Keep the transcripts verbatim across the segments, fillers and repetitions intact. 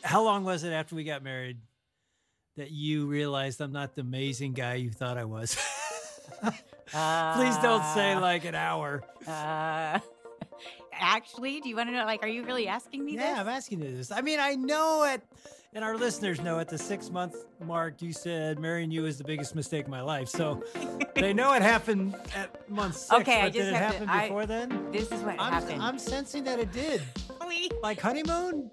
how long was it after we got married that you realized I'm not the amazing guy you thought I was? Please don't say Uh, like an hour. Uh, actually, do you want to know? Like, are you really asking me Yeah, this? I'm asking you this. I mean, I know it, and our listeners know at the six month mark, you said marrying you is the biggest mistake of my life. So they know it happened at month six. Okay, I but just did it have to- happen I- before then? This is what I'm, happened. I'm sensing that it did. We- Like honeymoon?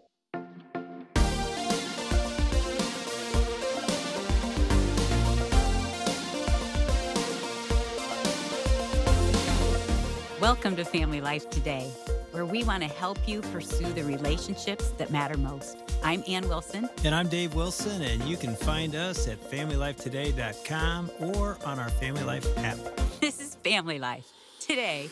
Welcome to Family Life Today, where we want to help you pursue the relationships that matter most. I'm Ann Wilson. And I'm Dave Wilson, and you can find us at family life today dot com or on our Family Life app. This is Family Life Today.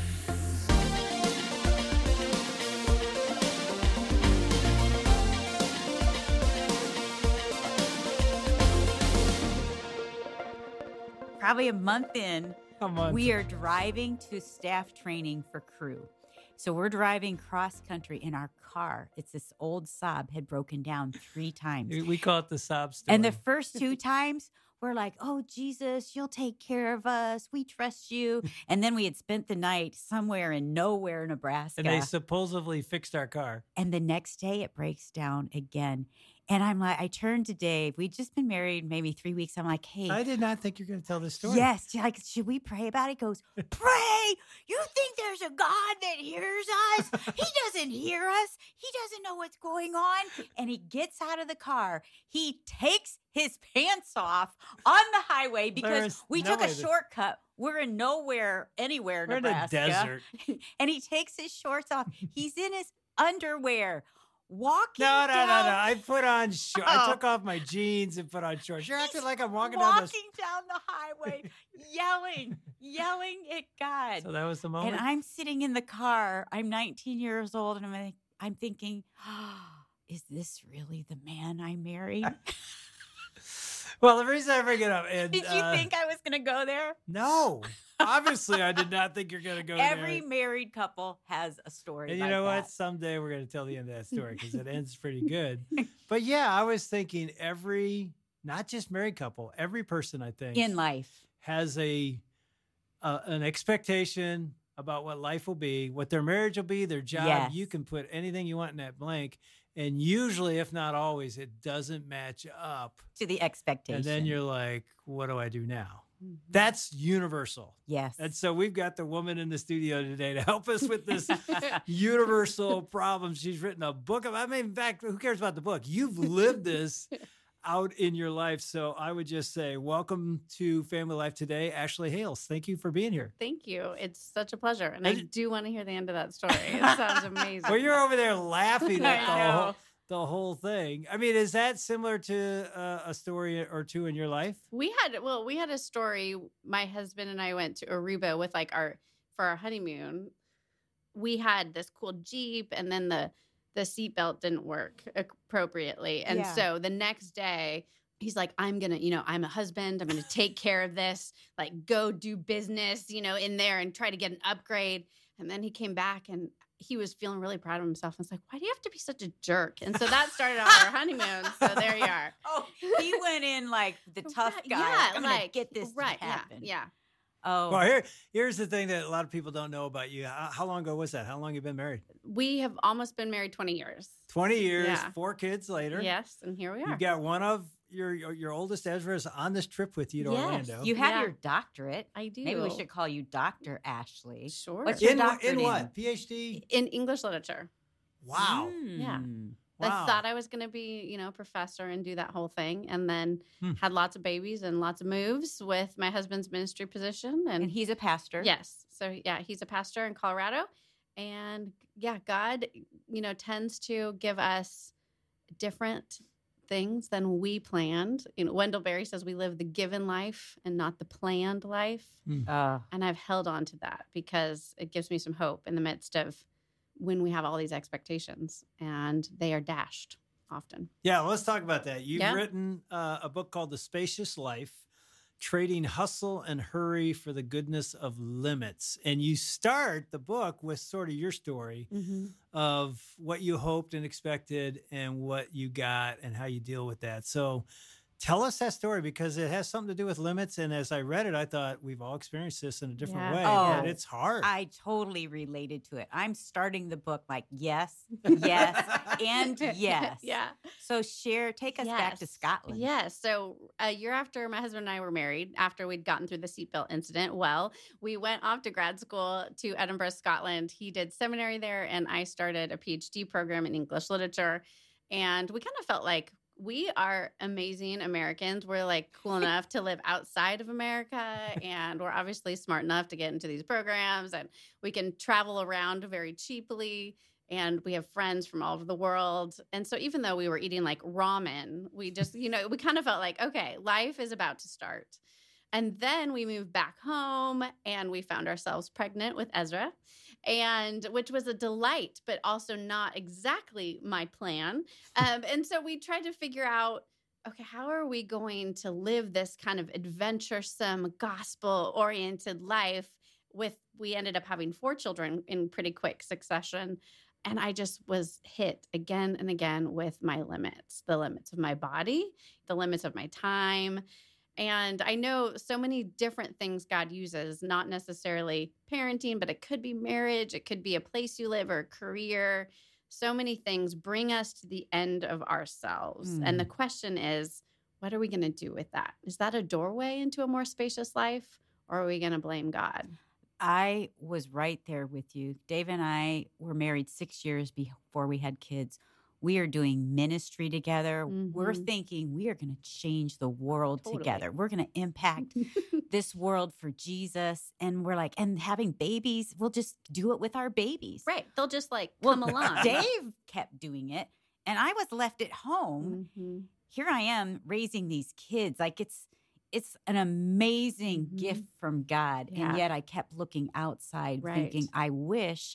Probably a month in, A month. we are driving to staff training for crew. So we're driving cross country in our car. It's this old Saab, had broken down three times. We call it the sob story. And the first two times, we're like, oh, Jesus, you'll take care of us. We trust you. And then we had spent the night somewhere in nowhere, Nebraska. and they supposedly fixed our car. And the next day it breaks down again. And I'm like, I turned to Dave. We'd just been married maybe three weeks. I'm like, hey. I did not think you're going to tell this story. Yes. Like, should we pray about it? He goes, pray. You think there's a God that hears us? He doesn't hear us. He doesn't know what's going on. And he gets out of the car. He takes his pants off on the highway because There's we no took way a that- shortcut. We're in nowhere, anywhere, We're in a Nebraska. desert. And he takes his shorts off. He's in his underwear. Walking No, no, down, no, no. I put on shorts. I Oh. took off my jeans and put on shorts. You're acting He's like I'm walking, walking down the. down the highway, yelling, yelling at God. So that was the moment. And I'm sitting in the car. I'm nineteen years old, and I'm like, I'm thinking, oh, is this really the man I married? Well, the reason I bring it up, and Did you uh, think I was going to go there? no, obviously I did not think you're going to go Every there. married couple has a story. And you like know that. what? Someday we're going to tell the end of that story because it ends pretty good. But yeah, I was thinking every, not just married couple, every person I think In life. has a uh, an expectation about what life will be, what their marriage will be, their job. Yes. You can put anything you want in that blank. And usually, if not always, it doesn't match up. To the expectation. And then you're like, what do I do now? Mhm. That's universal. Yes. And so we've got the woman in the studio today to help us with this universal problem. She's written a book of, I mean, in fact, who cares about the book? You've lived this out in your life. So I would just say, welcome to Family Life Today, Ashley Hales. Thank you for being here. Thank you. It's such a pleasure. And I And- do want to hear the end of that story. It sounds amazing. Well, you're over there laughing at I the whole, know. the whole thing. I mean, is that similar to uh, a story or two in your life? We had, well, we had a story. My husband and I went to Aruba with like our, for our honeymoon. We had this cool Jeep, and then the, the seatbelt didn't work appropriately. And Yeah. so the next day, he's like, I'm going to, you know, I'm a husband. I'm going to take care of this, like go do business, you know, in there and try to get an upgrade. And then he came back and he was feeling really proud of himself. I was like, why do you have to be such a jerk? And so that started out our honeymoon. So there you are. Oh, he went in like the tough Right, guy. Yeah, I'm gonna like get this right. to happen. Yeah, yeah. Oh, Well, here, here's the thing that a lot of people don't know about you. How, how long ago was that? How long you been married? We have almost been married twenty years. twenty years, Yeah. four kids later. Yes, and here we are. You got one of your your, your oldest Ezra is on this trip with you to Yes. Orlando. you have Yeah. your doctorate. I do. Maybe we should call you Doctor Ashley. Sure. What's your in, doctorate in in? what? PhD? in English literature. Wow. Yeah. Mm. I Wow. thought I was going to be, you know, a professor and do that whole thing, and then Hmm. had lots of babies and lots of moves with my husband's ministry position. And, And he's a pastor. yes, so yeah, he's a pastor in Colorado, and yeah, God, you know, tends to give us different things than we planned. You know, Wendell Berry says we live the given life and not the planned life. Uh, And I've held on to that because it gives me some hope in the midst of when we have all these expectations and they are dashed often. Yeah, let's talk about that. You've Yeah. written uh, a book called The Spacious Life. Trading Hustle and Hurry for the Goodness of Limits. And you start the book with sort of your story Mm-hmm. of what you hoped and expected and what you got and how you deal with that. So tell us that story because it has something to do with limits. And as I read it, I thought we've all experienced this in a different Yeah. way, Oh, but it's hard. I totally related to it. I'm starting the book like, yes, yes, and yes. Yeah. So share, take us back to Yes. Scotland. Yes. So a year after my husband and I were married, after we'd gotten through the seatbelt incident, well, we went off to grad school to Edinburgh, Scotland. He did seminary there, and I started a PhD program in English literature. And we kind of felt like we are amazing Americans. We're like cool enough to live outside of America, and we're obviously smart enough to get into these programs, and we can travel around very cheaply. And we have friends from all over the world. And so even though we were eating like ramen, we just, you know, we kind of felt like, okay, life is about to start. And then we moved back home and we found ourselves pregnant with Ezra, and which was a delight, but also not exactly my plan. Um, and so we tried to figure out, okay, how are we going to live this kind of adventuresome, gospel-oriented life with, we ended up having four children in pretty quick succession. And I just was hit again and again with my limits, the limits of my body, the limits of my time. And I know so many different things God uses, not necessarily parenting, but it could be marriage. It could be a place you live or a career. So many things bring us to the end of ourselves. Mm. And the question is, what are we going to do with that? Is that a doorway into a more spacious life, or are we going to blame God? I was right there with you. Dave and I were married six years before we had kids. We are doing ministry together. We're Mhm. thinking we are going to change the world Totally. together. We're going to impact this world for Jesus. And we're like, and having babies, we'll just do it with our babies. Right. They'll just like Well, come along. Dave kept doing it, and I was left at home. Mhm. Here I am raising these kids. Like it's it's an amazing Mhm. gift from God. Yeah. And yet I kept looking outside Right. thinking, I wish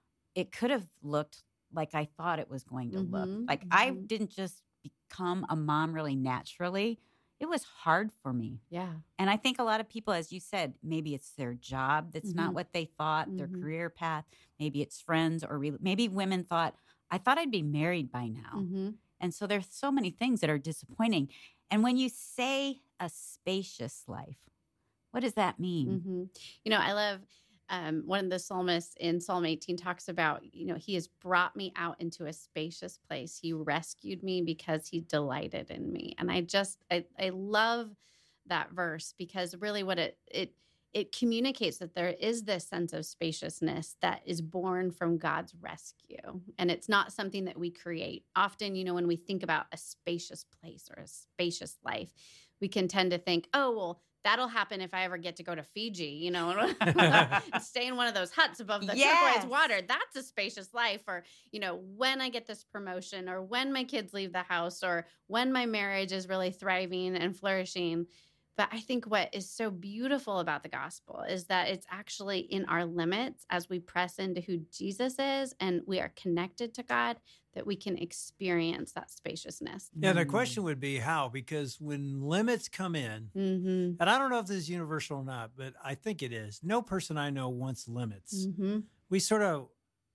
it could have looked like I thought it was going to look. Mhm. Like I Mhm. didn't just become a mom really naturally. It was hard for me. Yeah. And I think a lot of people, as you said, maybe it's their job that's not Mhm. what they thought, their Mhm. career path. Maybe it's friends, or re- maybe women thought, I thought I'd be married by now. Mhm. And so there's so many things that are disappointing. And when you say a spacious life, what does that mean? hmm You know, I love um, one of the psalmists in Psalm eighteen talks about, you know, he has brought me out into a spacious place. He rescued me because he delighted in me. And I just, I, I love that verse because really what it, it, it communicates that there is this sense of spaciousness that is born from God's rescue. And it's not something that we create. Often, you know, when we think about a spacious place or a spacious life, we can tend to think, oh, well, that'll happen if I ever get to go to Fiji, you know, and stay in one of those huts above the Yes. turquoise water. That's a spacious life. Or, you know, when I get this promotion, or when my kids leave the house, or when my marriage is really thriving and flourishing. But I think what is so beautiful about the gospel is that it's actually in our limits as we press into who Jesus is and we are connected to God, that we can experience that spaciousness. Yeah, the question would be how, because when limits come in, Mm-hmm. and I don't know if this is universal or not, but I think it is. No person I know wants limits. Mm-hmm. We sort of,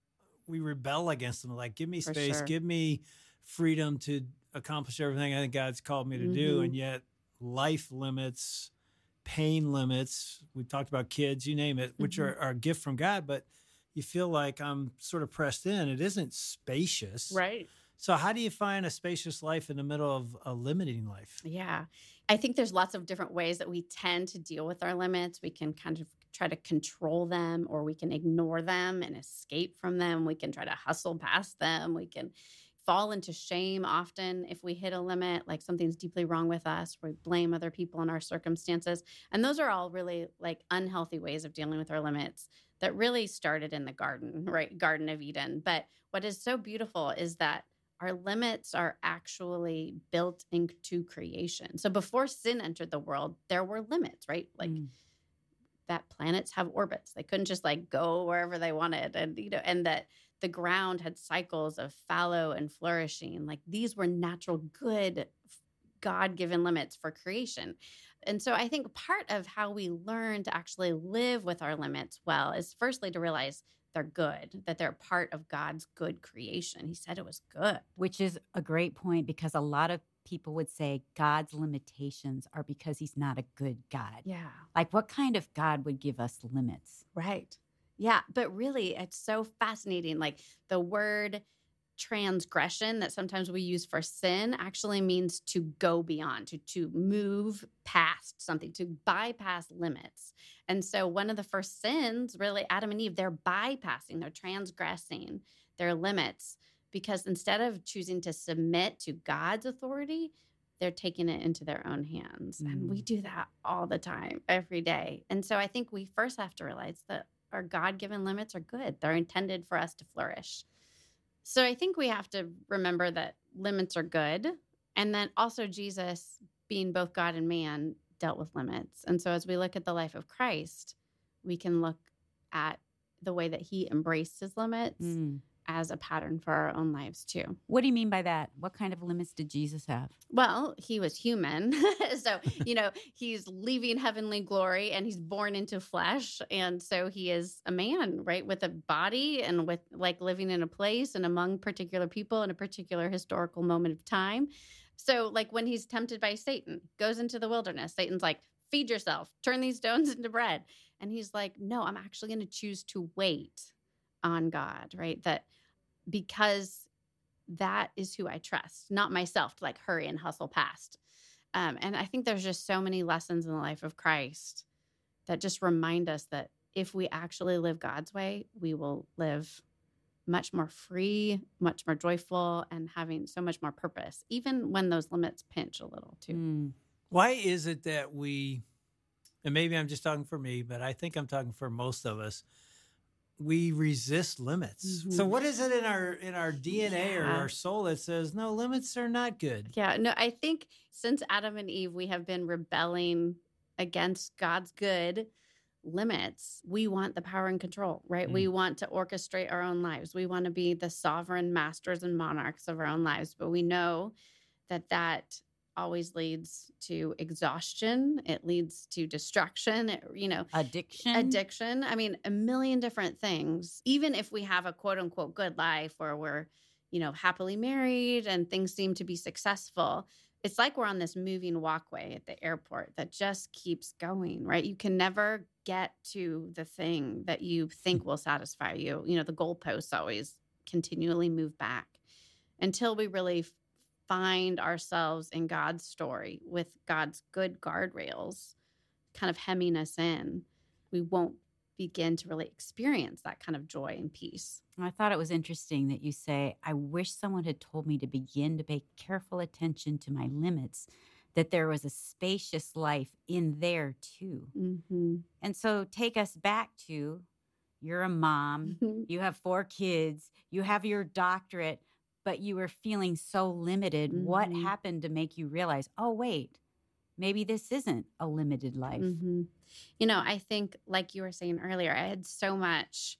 we rebel against them. Like, give me For space, sure. give me freedom to accomplish everything I think God's called me to do. Mhm. And yet life limits, pain limits, we've talked about kids, you name it, which Mhm. are, are a gift from God, but you feel like I'm sort of pressed in. It isn't spacious. Right. So how do you find a spacious life in the middle of a limiting life? Yeah. I think there's lots of different ways that we tend to deal with our limits. We can kind of try to control them, or we can ignore them and escape from them. We can try to hustle past them. We can fall into shame often if we hit a limit, like something's deeply wrong with us. We blame other people and our circumstances. And those are all really like unhealthy ways of dealing with our limits that really started in the garden, right? Garden of Eden. But what is so beautiful is that our limits are actually built into creation. So before sin entered the world, there were limits, right? Like Mm. that planets have orbits. They couldn't just like go wherever they wanted. And, you know, and that the ground had cycles of fallow and flourishing. Like these were natural, good, God-given limits for creation. And so I think part of how we learn to actually live with our limits well is firstly to realize they're good, that they're part of God's good creation. He said it was good. Which is a great point, because a lot of people would say God's limitations are because he's not a good God. Yeah. Like, what kind of God would give us limits? Right. Yeah. But really, it's so fascinating. Like the word transgression that sometimes we use for sin actually means to go beyond, to, to move past something, to bypass limits. And so one of the first sins, really, Adam and Eve, they're bypassing, they're transgressing their limits, because instead of choosing to submit to God's authority, they're taking it into their own hands. Mm. And we do that all the time, every day. And so I think we first have to realize that our God-given limits are good. They're intended for us to flourish. So I think we have to remember that limits are good. And then also Jesus, being both God and man, dealt with limits. And so as we look at the life of Christ, we can look at the way that he embraced his limits mm. as a pattern for our own lives too. What do you mean by that? What kind of limits did Jesus have? Well, he was human. So, you know, he's leaving heavenly glory and he's born into flesh. And so he is a man, right? With a body and with like living in a place and among particular people in a particular historical moment of time. So like when he's tempted by Satan, goes into the wilderness, Satan's like, feed yourself, turn these stones into bread. And he's like, no, I'm actually going to choose to wait on God, right? That because that is who I trust, not myself to like hurry and hustle past. Um, and I think there's just so many lessons in the life of Christ that just remind us that if we actually live God's way, we will live much more free, much more joyful, and having so much more purpose, even when those limits pinch a little too. Mm. Why is it that we, and maybe I'm just talking for me, but I think I'm talking for most of us, we resist limits. Mm-hmm. So what is it in our in our D N A yeah. or our soul that says, no, limits are not good? Yeah, no, I think since Adam and Eve, we have been rebelling against God's good limits. We want the power and control, right? Mm. We want to orchestrate our own lives. We want to be the sovereign masters and monarchs of our own lives. But we know that that always leads to exhaustion. It leads to destruction, it, you know, addiction, addiction. I mean, a million different things. Even if we have a quote unquote good life where we're, you know, happily married and things seem to be successful, it's like we're on this moving walkway at the airport that just keeps going, right? You can never get to the thing that you think will satisfy you. You know, the goalposts always continually move back until we really find ourselves in God's story with God's good guardrails kind of hemming us in. We won't begin to really experience that kind of joy and peace. I thought it was interesting that you say, I wish someone had told me to begin to pay careful attention to my limits, that there was a spacious life in there too. Mm-hmm. And so take us back to, you're a mom, mm-hmm. you have four kids, you have your doctorate, but you were feeling so limited. Mm-hmm. What happened to make you realize, oh, wait, maybe this isn't a limited life? Mm-hmm. You know, I think like you were saying earlier, I had so much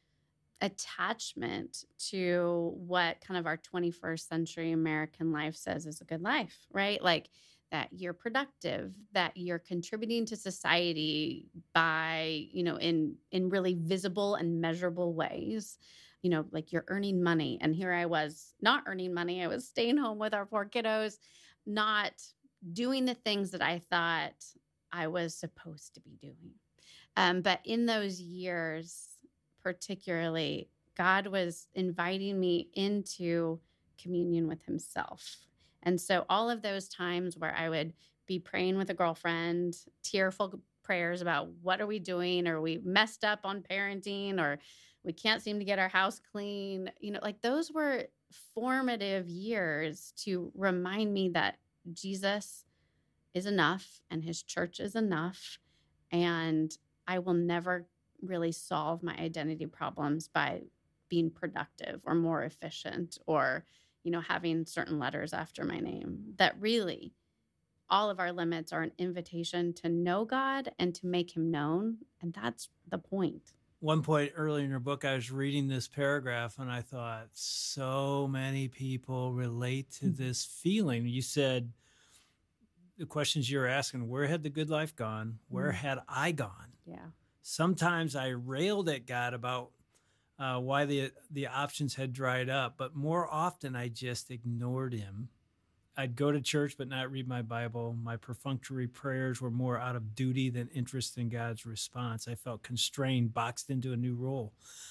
attachment to what kind of our twenty-first century American life says is a good life, right? Like that you're productive, that you're contributing to society by, you know, in, in really visible and measurable ways. You know, like you're earning money. And here I was not earning money. I was staying home with our four kiddos, not doing the things that I thought I was supposed to be doing. Um, but in those years, particularly, God was inviting me into communion with himself. And so all of those times where I would be praying with a girlfriend, tearful prayers about what are we doing, or we messed up on parenting, or we can't seem to get our house clean, you know, like those were formative years to remind me that Jesus is enough and his church is enough. And I will never really solve my identity problems by being productive or more efficient or, you know, having certain letters after my name. That really all of our limits are an invitation to know God and to make him known. And that's the point. One point earlier in your book, I was reading this paragraph and I thought, so many people relate to this feeling. You said, the questions you're asking, where had the good life gone? Where Mm. had I gone? Yeah. Sometimes I railed at God about uh, why the the options had dried up, but more often I just ignored him. I'd go to church but not read my Bible. My perfunctory prayers were more out of duty than interest in God's response. I felt constrained, boxed into a new role.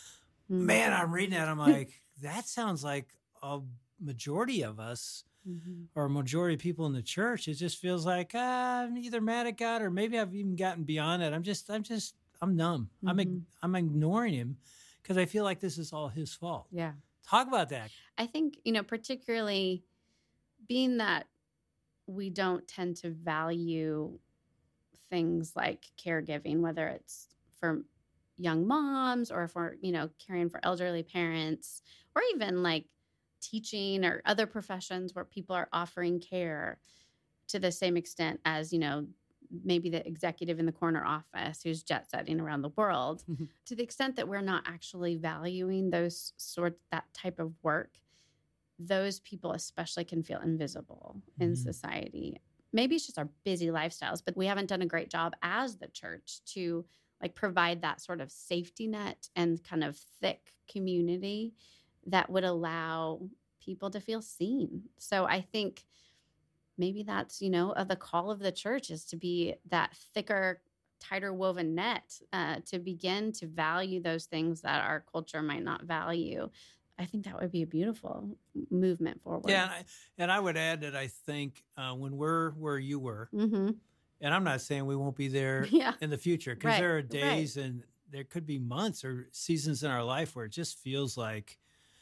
Mm. Man, I'm reading that. I'm like, that sounds like a majority of us Mhm. or a majority of people in the church. It just feels like ah, I'm either mad at God or maybe I've even gotten beyond it. I'm just, I'm just, I'm numb. I'm, ig- Mhm. I'm ignoring him because I feel like this is all his fault. Yeah. Talk about that. I think, you know, particularly being that we don't tend to value things like caregiving, whether it's for young moms or for, you know, caring for elderly parents, or even like teaching or other professions where people are offering care to the same extent as, you know, maybe the executive in the corner office who's jet setting around the world. To the extent that we're not actually valuing those sort that type of work, those people especially can feel invisible in Mhm. society. Maybe it's just our busy lifestyles, but we haven't done a great job as the church to like provide that sort of safety net and kind of thick community that would allow people to feel seen. So I think maybe that's, you know, uh, the call of the church is to be that thicker, tighter woven net, uh, to begin to value those things that our culture might not value. I think that would be a beautiful movement forward. Yeah. And I, and I would add that I think uh, when we're where you were, Mm-hmm. and I'm not saying we won't be there Yeah. in the future because Right, there are right. days and there could be months or seasons in our life where it just feels like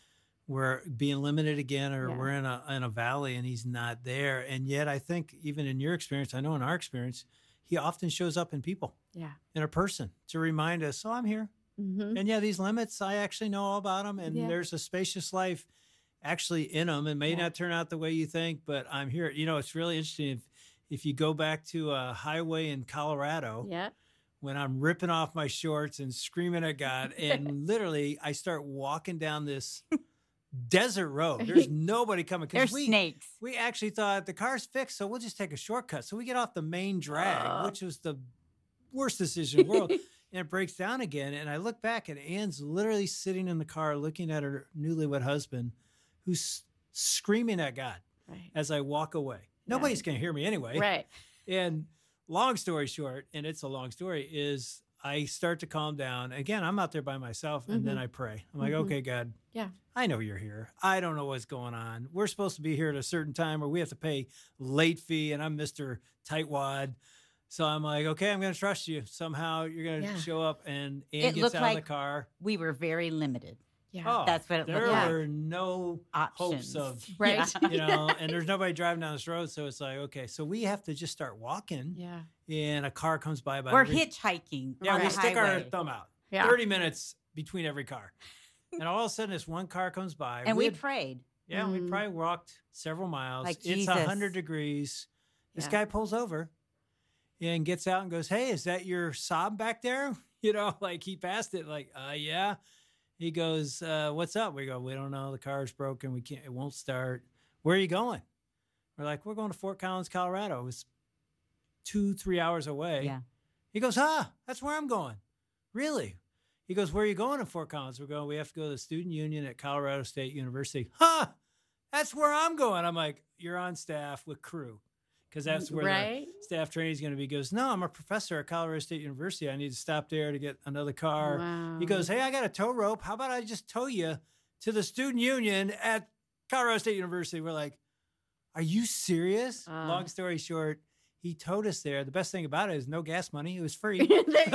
we're being limited again or Yeah. we're in a in a valley and he's not there. And yet I think even in your experience, I know in our experience, he often shows up in people, Yeah. in a person to remind us, oh, I'm here. Mm-hmm. And yeah, these limits, I actually know all about them. And Yeah. there's a spacious life actually in them. It may Yeah. not turn out the way you think, but I'm here. You know, it's really interesting. If, if you go back to a highway in Colorado, Yeah. when I'm ripping off my shorts and screaming at God, and literally I start walking down this desert road. There's nobody coming. 'Cause There's we, snakes. we actually thought the car's fixed, so we'll just take a shortcut. So we get off the main drag, Oh. which was the worst decision in the world. And it breaks down again. And I look back and Anne's literally sitting in the car looking at her newlywed husband who's screaming at God Right. as I walk away. Yeah. Nobody's going to hear me anyway. Right. And long story short, and it's a long story, is I start to calm down. Again, I'm out there by myself and then Mhm. I pray. I'm like, Mhm. okay, God. Yeah. I know you're here. I don't know what's going on. We're supposed to be here at a certain time or we have to pay late fee and I'm Mister Tightwad. So I'm like, okay, I'm going to trust you. Somehow you're going to Yeah. show up and Ann It gets looked out like of the car. We were very limited. Yeah. Oh, That's what it there looked like. were no Options. hopes of, Right. Yeah. you know, and there's nobody driving down this road. So it's like, okay, so we have to just start walking Yeah. and a car comes by. about We're every- hitchhiking Yeah, on we a stick our highway. thumb out. Yeah. thirty minutes between every car. And all of a sudden this one car comes by. And we had- prayed. Yeah, we Mm. probably walked several miles. Like it's Jesus. one hundred degrees. This Yeah. guy pulls over and gets out and goes, hey, is that your Saab back there? You know, like he passed it like, uh, yeah. He goes, uh, what's up? We go, we don't know. The car's broken. We can't, it won't start. Where are you going? We're like, we're going to Fort Collins, Colorado. It was two, three hours away. Yeah. He goes, ah, that's where I'm going. Really? He goes, where are you going in Fort Collins? We're going, we have to go to the student union at Colorado State University. Huh, that's where I'm going. I'm like, you're on staff with crew. Because that's where Right. the staff training is going to be. He goes, no, I'm a professor at Colorado State University. I need to stop there to get another car. Wow. He goes, hey, I got a tow rope. How about I just tow you to the student union at Colorado State University? We're like, are you serious? Uh. Long story short, he towed us there. The best thing about it is no gas money. It was free. There you go. See,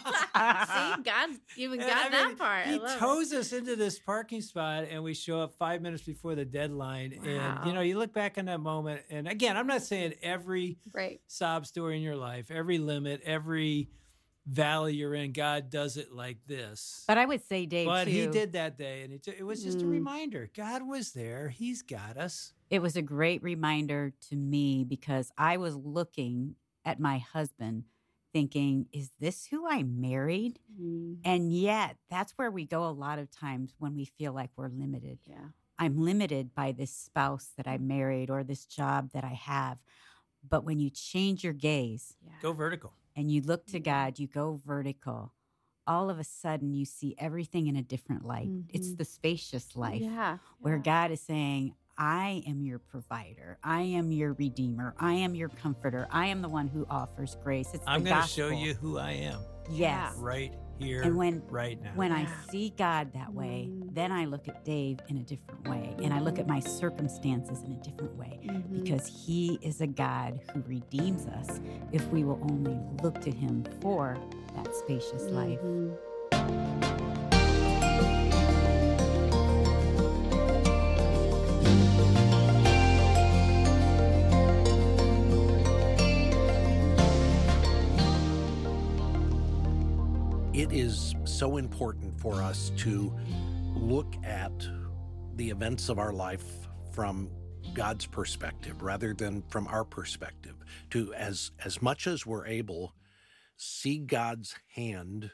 God's even And, got I that mean, part. I He love it. tows us into this parking spot and we show up five minutes before the deadline. And, you Wow. know, you look back on that moment. And again, I'm not saying every Right. sob story in your life, every limit, every valley you're in, God does it like this. But I would say, Dave, But too, he did that day. And it, it was just a Mm. reminder. God was there. He's got us. it was a great reminder to me because I was looking at my husband thinking, is this who I married? Mm. And yet, that's where we go a lot of times when we feel like we're limited. Yeah. I'm limited by this spouse that I married or this job that I have. But when you change your gaze Yeah. Go vertical. and you look to Yeah. God, you go vertical, all of a sudden you see everything in a different light. It's Mhm. the spacious life Yeah. where yeah. God is saying, I am your provider. I am your redeemer. I am your comforter. I am the one who offers grace. It's I'm the going to gospel. show you who I am Yes. right here, And when right now. when I Yeah. see God that way, Mm. then I look at Dave in a different way. And I look at my circumstances in a different way. Mhm. Because he is a God who redeems us if we will only look to him for that spacious life. Mhm. It is so important for us to look at the events of our life from God's perspective rather than from our perspective, to as as much as we're able see God's hand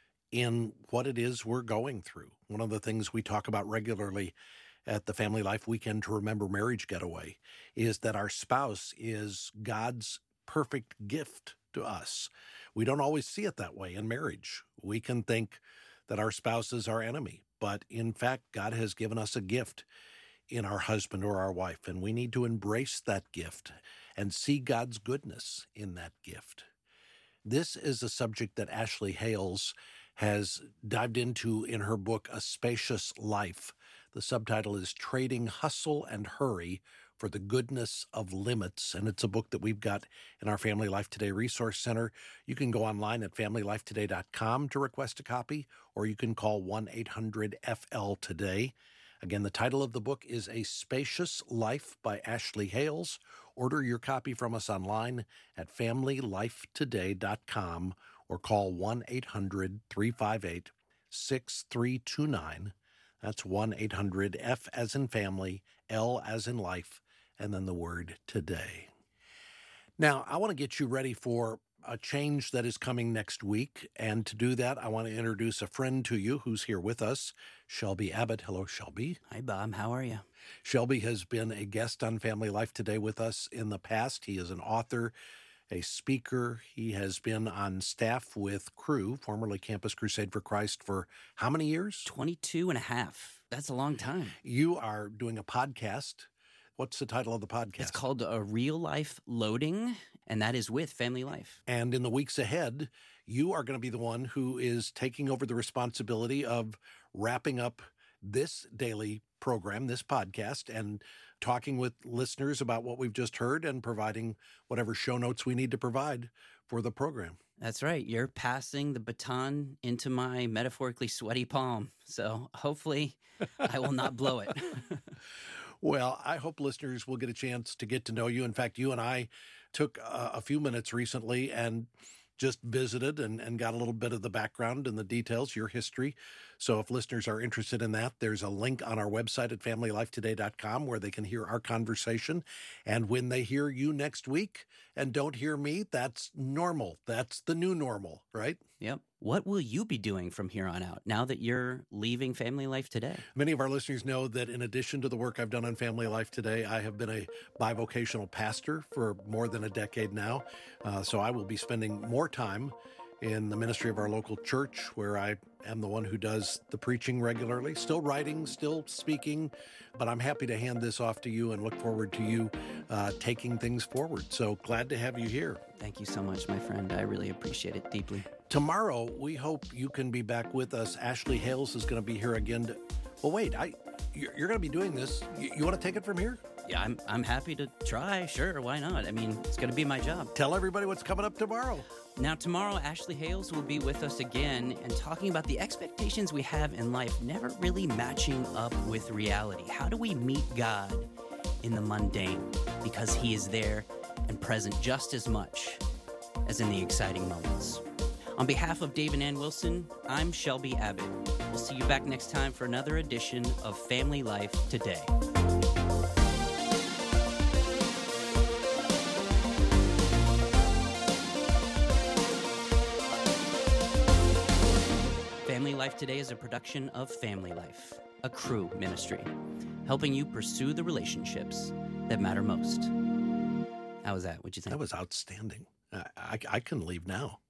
in what it is we're going through. One of the things we talk about regularly at the Family Life Weekend to Remember Marriage Getaway is that our spouse is God's perfect gift to us. We don't always see it that way in marriage. We can think that our spouse is our enemy, but in fact, God has given us a gift in our husband or our wife, and we need to embrace that gift and see God's goodness in that gift. This is a subject that Ashley Hales has dived into in her book, A Spacious Life. The subtitle is Trading Hustle and Hurry for the Goodness of Limits, and it's a book that we've got in our Family Life Today Resource Center. You can go online at family life today dot com to request a copy, or you can call one eight hundred F L today. Again, the title of the book is A Spacious Life by Ashley Hales. Order your copy from us online at family life today dot com or call one eight hundred three five eight six three two nine. That's one eight hundred F as in family, L as in life, and then the word today. Now, I want to get you ready for a change that is coming next week. And to do that, I want to introduce a friend to you who's here with us, Shelby Abbott. Hello, Shelby. Hi, Bob. How are you? Shelby has been a guest on Family Life Today with us in the past. He is an author, a speaker. He has been on staff with Cru, formerly Campus Crusade for Christ, for how many years? twenty-two and a half. That's a long time. You are doing a podcast. What's the title of the podcast? It's called A Real Life Loading, and that is with Family Life. And in the weeks ahead, you are going to be the one who is taking over the responsibility of wrapping up this daily program, this podcast, and talking with listeners about what we've just heard and providing whatever show notes we need to provide for the program. That's right. You're passing the baton into my metaphorically sweaty palm. So hopefully I will not blow it. Well, I hope listeners will get a chance to get to know you. In fact, you and I took a, a few minutes recently and just visited and, and got a little bit of the background and the details, your history. So if listeners are interested in that, there's a link on our website at family life today dot com where they can hear our conversation. And when they hear you next week and don't hear me, that's normal. That's the new normal, right? Yep. What will you be doing from here on out now that you're leaving Family Life Today? Many of our listeners know that in addition to the work I've done on Family Life Today, I have been a bivocational pastor for more than a decade now. Uh, so I will be spending more time in the ministry of our local church, where I am the one who does the preaching regularly, still writing, still speaking, but I'm happy to hand this off to you and look forward to you uh, taking things forward. So glad to have you here. Thank you so much, my friend. I really appreciate it deeply. Tomorrow, we hope you can be back with us. Ashley Hales is going to be here again. To, well, wait, I, you're, you're going to be doing this. You, you want to take it from here? Yeah, I'm I'm happy to try. Sure, why not? I mean, it's going to be my job. Tell everybody what's coming up tomorrow. Now, tomorrow, Ashley Hales will be with us again and talking about the expectations we have in life never really matching up with reality. How do we meet God in the mundane? Because he is there and present just as much as in the exciting moments. On behalf of Dave and Ann Wilson, I'm Shelby Abbott. We'll see you back next time for another edition of Family Life Today. Family Life Today is a production of Family Life, a Cru ministry, helping you pursue the relationships that matter most. How was that? What'd you think? That was outstanding. I, I, I can leave now.